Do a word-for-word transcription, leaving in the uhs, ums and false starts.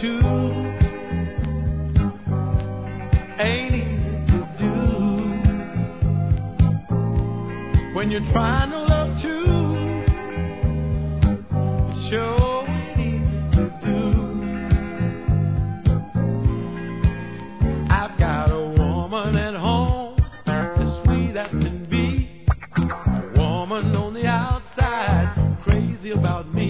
two. Ain't easy to do when you're trying to love two. It sure ain't easy to do. I've got a woman at home, as sweet as can be. A woman on the outside, crazy about me.